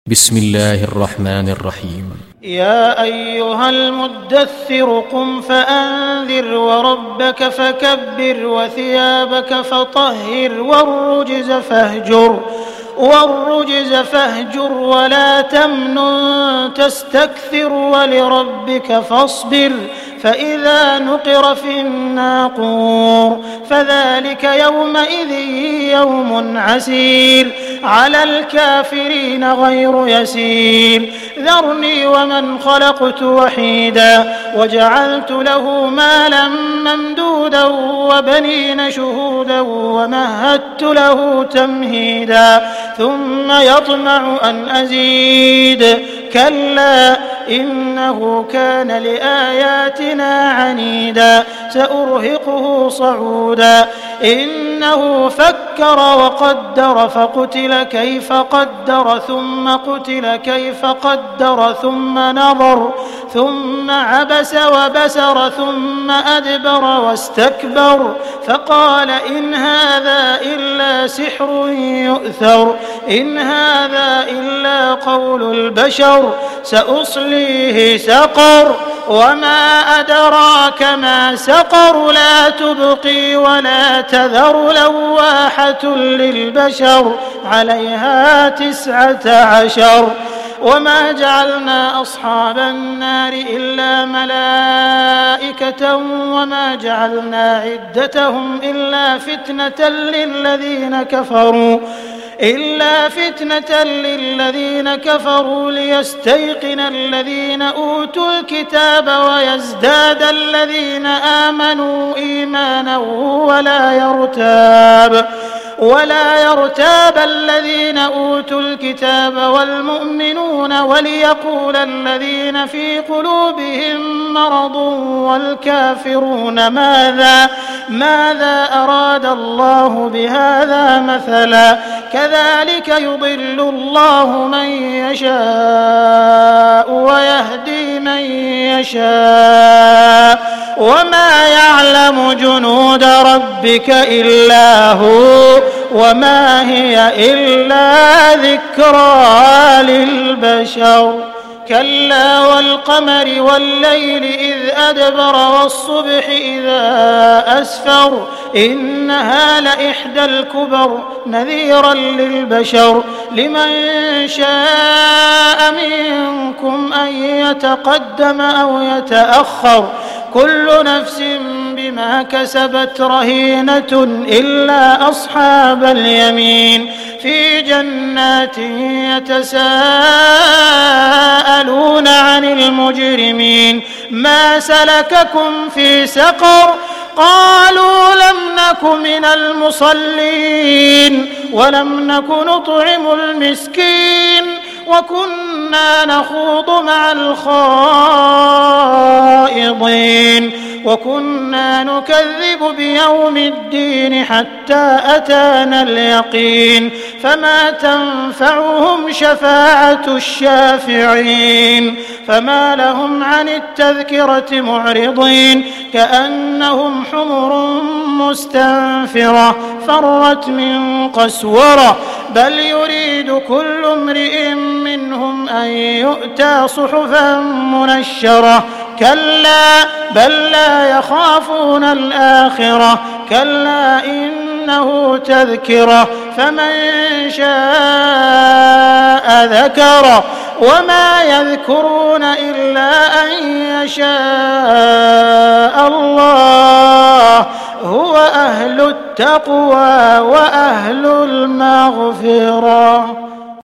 بسم الله الرحمن الرحيم. يا أيها المدثر قم فأنذر وربك فكبر وثيابك فطهر والرجز فاهجر ولا تمنن تستكثر ولربك فاصبر فإذا نقر في الناقور فذلك يومئذ يوم عسير على الكافرين غير يسير ذرني ومن خلقت وحيدا وجعلت له مالا ممدودا وبنين شهودا ومهدت له تمهيدا ثم يطمع أن أزيد كلا إنه كان لآياتنا عنيدا سأرهقه صعودا إنه فكر وقدر فقتل كيف قدر ثم قتل كيف قدر ثم نظر ثم عبس وبسر ثم أدبر واستكبر فقال إن هذا إلا سحر يؤثر إن هذا إلا قول البشر سأصليه سقر وما أدراك ما سقر لا تبقي ولا تذر لواحة للبشر عليها 19 وما جعلنا أصحاب النار إلا ملائكة وما جعلنا عدتهم إلا فتنة للذين كفروا ليستيقن الذين أوتوا الكتاب ويزداد الذين آمنوا إيمانا ولا يرتاب الذين أوتوا الكتاب والمؤمنون وليقول الذين في قلوبهم مرض والكافرون ماذا أراد الله بهذا مثلا كذلك يضل الله من يشاء ويهدي من يشاء وما يعلم جنود ربك إلا هو وما هي إلا ذكرى للبشر كلا والقمر والليل إذ أدبر والصبح إذا أسفر إنها لإحدى الكبر نذيرا للبشر لمن شاء منكم أن يتقدم أو يتأخر كل نفس بما كسبت رهينة إلا أصحاب اليمين في جنات يتساءلون عن المجرمين ما سلككم في سقر قالوا لم نك من المصلين ولم نك نطعم المسكين وكنا نخوض مع الخائضين وكنا نكذب بيوم الدين حتى أتانا اليقين فما تنفعهم شفاعة الشافعين فما لهم عن التذكرة معرضين كأنهم حمر مستنفرة فرت من قسورة بل يريد كل امرئ منهم أن يؤتى صحفا منشرة كلا بل لا يخافون الآخرة كلا إنه تذكرة فمن شاء ذكره وما يذكرون إلا أن يشاء الله هو أهل التقوى وأهل المغفرة.